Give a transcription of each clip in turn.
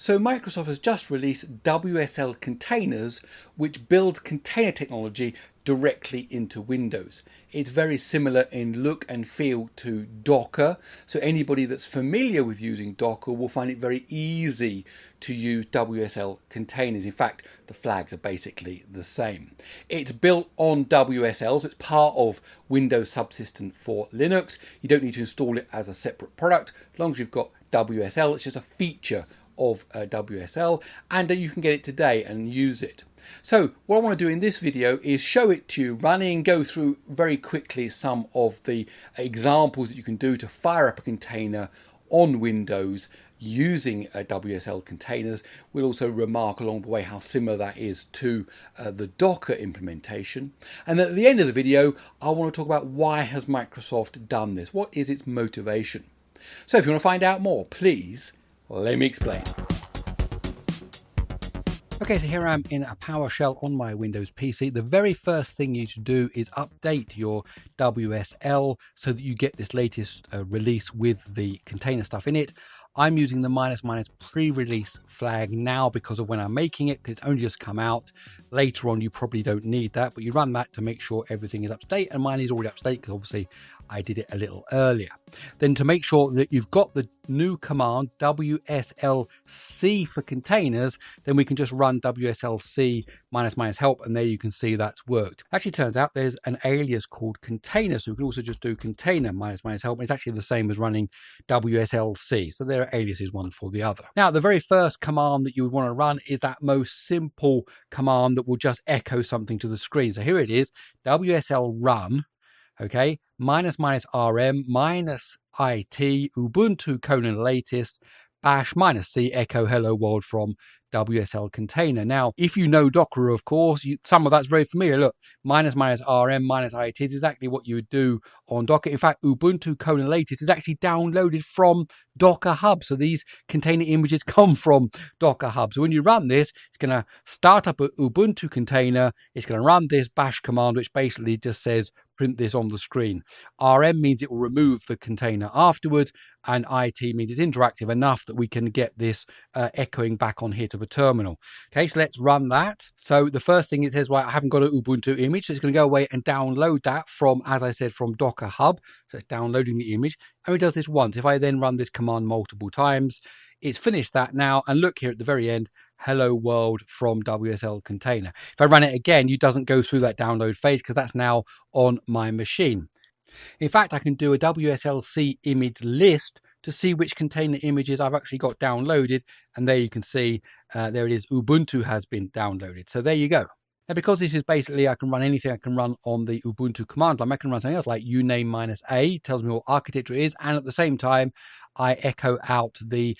So Microsoft has just released WSL containers, which build container technology directly into Windows. It's very similar in look and feel to Docker, so anybody that's familiar with using Docker will find it very easy to use WSL containers. In fact, the flags are basically the same. It's built on WSL, so it's part of Windows Subsystem for Linux. You don't need to install it as a separate product. As long as you've got WSL, it's just a feature of WSL, and you can get it today and use it. So what I want to do in this video is show it to you running, go through very quickly some of the examples that you can do to fire up a container on Windows using WSL containers. We'll also remark along the way how similar that is to the Docker implementation. And at the end of the video, I want to talk about why has Microsoft done this? What is its motivation? So if you want to find out more, please let me explain. Okay, so here I am in a PowerShell on my Windows PC. The very first thing you should do is update your WSL so that you get this latest release with the container stuff in it. I'm using the --" pre-release flag now because of when I'm making it, because it's only just come out. Later on, you probably don't need that, but you run that to make sure everything is up to date, and mine is already up to date because obviously I did it a little earlier. Then to make sure that you've got the new command, WSLC for containers, then we can just run WSLC --" help, and there you can see that's worked. Actually, turns out there's an alias called container, so we can also just do container --" help, and it's actually the same as running WSLC. So there are aliases one for the other. Now, the very first command that you would want to run is that most simple command that will just echo something to the screen. So here it is, WSL run, okay, --rm -it ubuntu latest --c echo hello world from WSL container. Now, if you know Docker, of course, some of that's very familiar. Look, --rm -it is exactly what you would do on Docker. In fact, ubuntu latest is actually downloaded from Docker Hub. So these container images come from Docker Hub. So when you run this, it's going to start up an Ubuntu container. It's going to run this bash command, which basically just says print this on the screen. RM means it will remove the container afterwards, and IT means it's interactive enough that we can get this echoing back on here to the terminal. Okay, so let's run that. So the first thing it says, well, I haven't got an Ubuntu image, so it's going to go away and download that from, as I said, from Docker Hub. So it's downloading the image, and it does this once. If I then run this command multiple times, it's finished that now, and look here at the very end, hello world from WSL container. If I run it again, it doesn't go through that download phase because that's now on my machine. In fact, I can do a WSLC image list to see which container images I've actually got downloaded, and there you can see, there it is, Ubuntu has been downloaded. So there you go. Now, because this is basically, I can run anything I can run on the Ubuntu command line. I can run something else like uname -a, tells me what architecture it is, and at the same time, I echo out the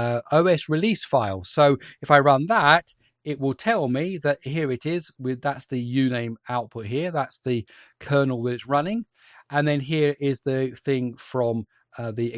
OS release file. So if I run that, it will tell me that here it is, that's the uname output here, that's the kernel that it's running, and then here is the thing from the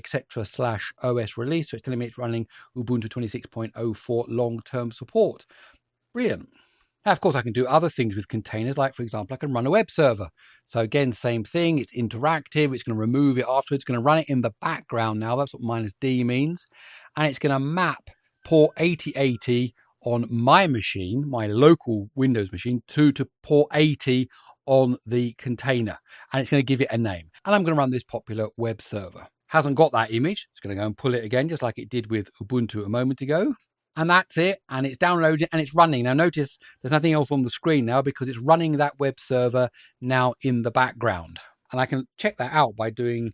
etc/OS release. So it's telling me it's running Ubuntu 26.04 long-term support. Brilliant. Now, of course, I can do other things with containers, like, for example, I can run a web server. So again, same thing. It's interactive. It's going to remove it afterwards. It's going to run it in the background now. That's what -d means. And it's going to map port 8080 on my machine, my local Windows machine, to port 80 on the container. And it's going to give it a name. And I'm going to run this popular web server. Hasn't got that image. It's going to go and pull it again, just like it did with Ubuntu a moment ago. And that's it, and it's downloaded and it's running. Now notice there's nothing else on the screen now because it's running that web server now in the background. And I can check that out by doing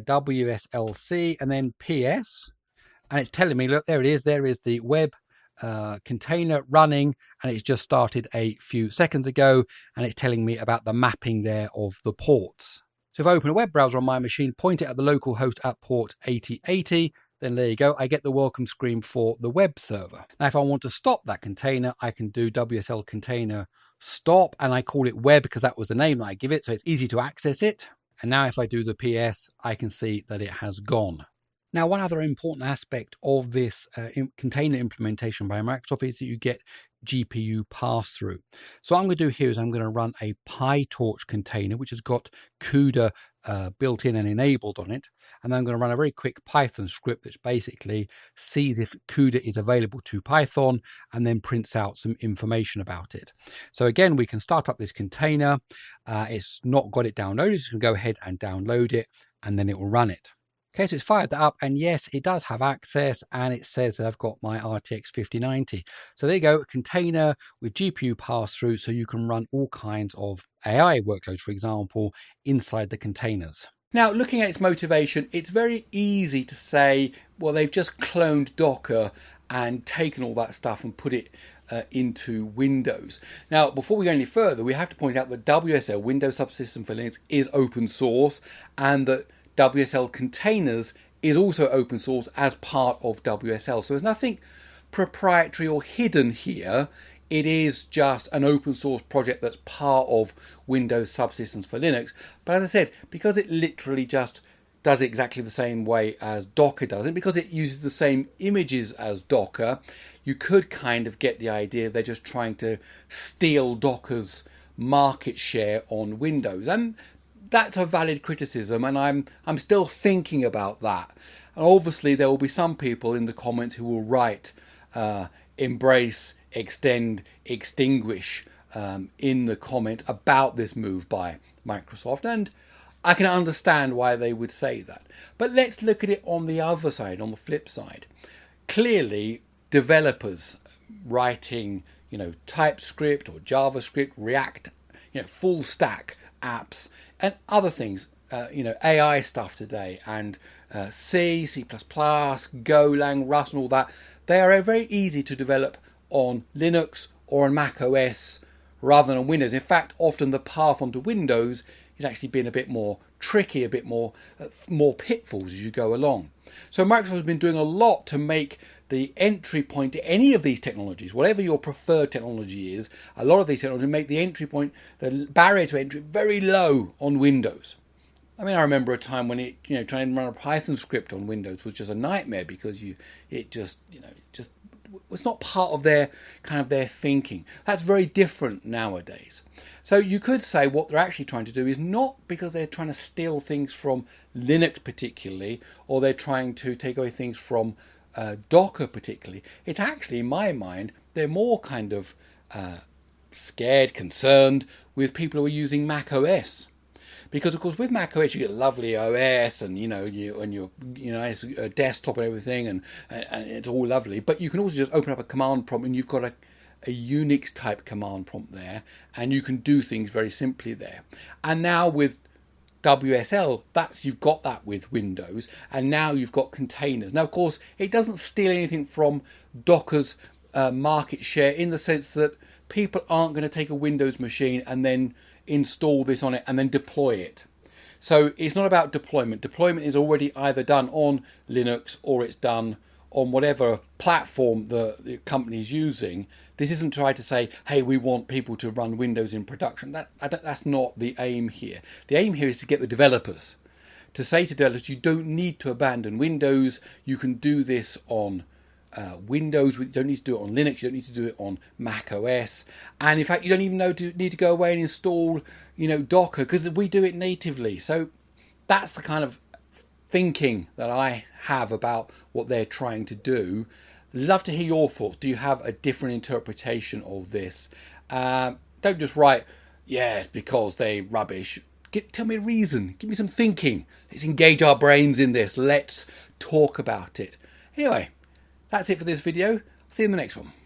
WSLC and then PS. And it's telling me, look, there it is. There is the web container running, and it's just started a few seconds ago. And it's telling me about the mapping there of the ports. So if I open a web browser on my machine, point it at the local host at port 8080, then there you go, I get the welcome screen for the web server. Now, if I want to stop that container, I can do WSL container stop, and I call it web because that was the name that I give it, so it's easy to access it. And now if I do the PS, I can see that it has gone. Now, one other important aspect of this container implementation by Microsoft is that you get GPU pass-through. So what I'm going to do here is I'm going to run a PyTorch container, which has got CUDA built in and enabled on it. And then I'm going to run a very quick Python script which basically sees if CUDA is available to Python and then prints out some information about it. So again, we can start up this container. It's not got it downloaded, so you can go ahead and download it and then it will run it. Okay, so it's fired that up, and yes, it does have access, and it says that I've got my RTX 5090. So there you go, a container with GPU pass-through, so you can run all kinds of AI workloads, for example, inside the containers. Now, looking at its motivation, it's very easy to say, well, they've just cloned Docker and taken all that stuff and put it into Windows. Now, before we go any further, we have to point out that WSL, Windows Subsystem for Linux, is open source, and that WSL Containers is also open source as part of WSL. So there's nothing proprietary or hidden here. It is just an open source project that's part of Windows Subsystems for Linux. But as I said, because it literally just does exactly the same way as Docker does, and because it uses the same images as Docker, you could kind of get the idea they're just trying to steal Docker's market share on Windows. And that's a valid criticism, and I'm still thinking about that. And obviously there will be some people in the comments who will write embrace, extend, extinguish in the comment about this move by Microsoft, and I can understand why they would say that. But let's look at it on the other side, on the flip side. Clearly, developers writing, TypeScript or JavaScript, React, full stack apps and other things, AI stuff today, and C, C++, Golang, Rust and all that, they are very easy to develop on Linux or on Mac OS rather than on Windows. In fact, often the path onto Windows is actually being a bit more tricky, a bit more pitfalls as you go along. So Microsoft has been doing a lot to make the entry point to any of these technologies, whatever your preferred technology is, a lot of these technologies make the entry point, the barrier to entry, very low on Windows. I mean, I remember a time when trying to run a Python script on Windows was just a nightmare because it just was not part of their thinking. That's very different nowadays. So you could say what they're actually trying to do is not because they're trying to steal things from Linux particularly, or they're trying to take away things from Docker particularly. It's actually, in my mind, they're more kind of scared, concerned with people who are using Mac OS. Because of course with Mac OS you get a lovely OS and your desktop and everything and it's all lovely. But you can also just open up a command prompt and you've got a Unix type command prompt there, and you can do things very simply there. And now with WSL, you've got that with Windows, and now you've got containers. Now, of course, it doesn't steal anything from Docker's market share in the sense that people aren't going to take a Windows machine and then install this on it and then deploy it. So it's not about deployment. Deployment is already either done on Linux or it's done on whatever platform the company is using. This isn't trying to say, hey, we want people to run Windows in production. That's not the aim here. The aim here is to get the developers to say to developers, you don't need to abandon Windows. You can do this on Windows. You don't need to do it on Linux. You don't need to do it on Mac OS. And in fact, you don't even need to go away and install, Docker, because we do it natively. So that's the kind of thinking that I have about what they're trying to do. Love to hear your thoughts. Do you have a different interpretation of this? Don't just write, yeah, it's because they're rubbish. Tell me a reason. Give me some thinking. Let's engage our brains in this. Let's talk about it. Anyway, that's it for this video. See you in the next one.